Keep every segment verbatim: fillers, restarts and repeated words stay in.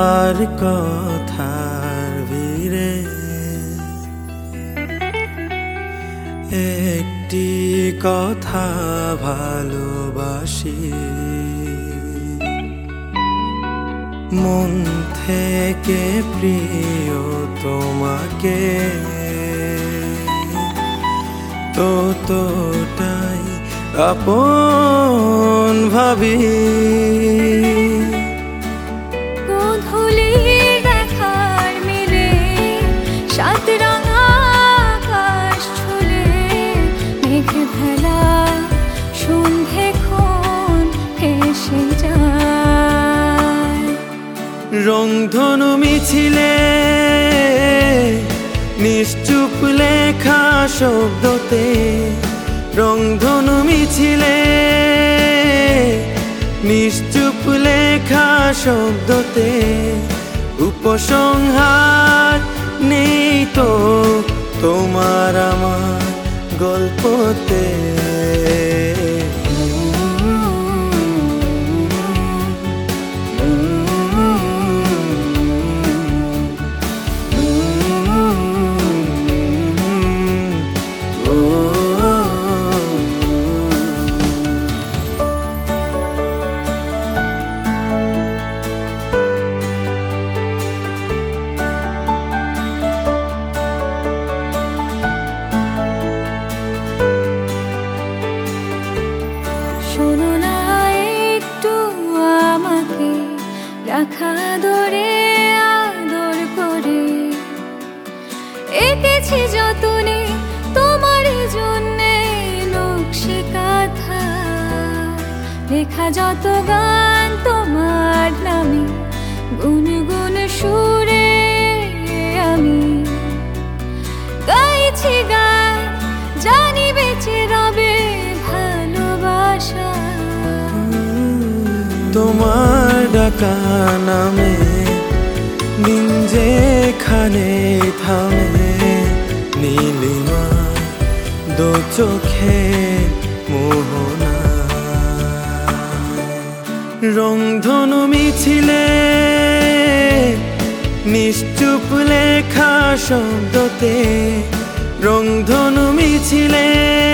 আর কথার ভিড়ে একটি কথা ভালোবাসি, মন থেকে প্রিয় তোমাকে ততটাই আপন ভাবি। রংধনু মিছিলে নিশ্চুপ লেখা শব্দতে, রংধনু মিছিলে নিশ্চুপ লেখা শব্দতে উপসংহার নেই তো তোমার আমার গল্পতে। রাখা ধরে আদর করে এঁকেছি যতনে তোমার জন্যে নকশি কাঁথা, লেখা যত গান তোমার নামে গুনগুন সুরে আমি গাইছি গান, জানি বেঁচে রবে ভালোবাসা। তোমার ডাকা নামে দিন যেখানে থামে, নীলিমা দো চোখে মোহনা। রংধনু মিছিলে নিশ্চুপ লেখা শব্দতে, রংধনু মিছিলে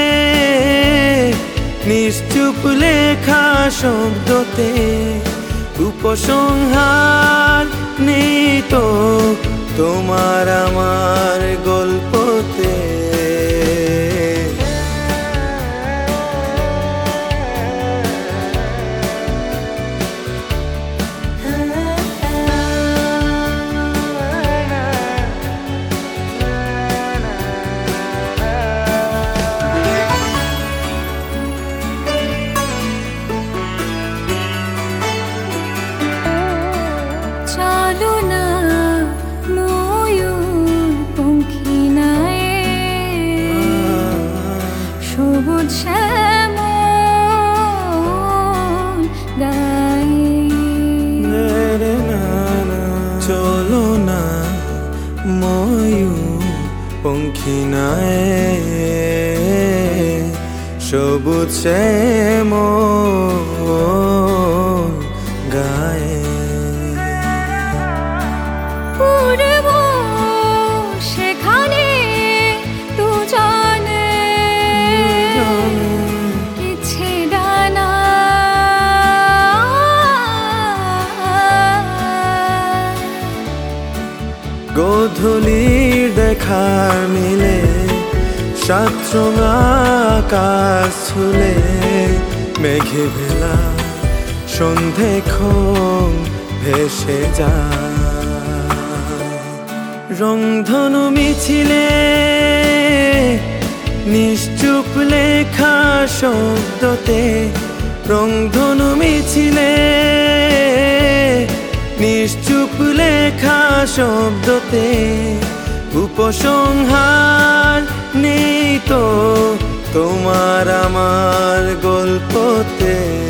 নিশ্চুপ লেখা শব্দতে উপসংহার নেই তো তোমার আমার গল্পতে। সবুজ শ্যামল গায়ে চলো না ময়ূর পঙ্খিনায়, সবুজ শ্যামল গায়ে গোধূলির দেখার মিলে সাতরঙ আকাশ ছুলে, মেঘে ভেলা সন্ধেক্ষণ ভেসে যায়। রংধনু মিছিলে নিশ্চুপ লেখা শব্দতে, রংধনু মিছিলে নিশ্চুপ লেখা শব্দতে উপসংহার নেই তো তোমার আমার গল্পতে।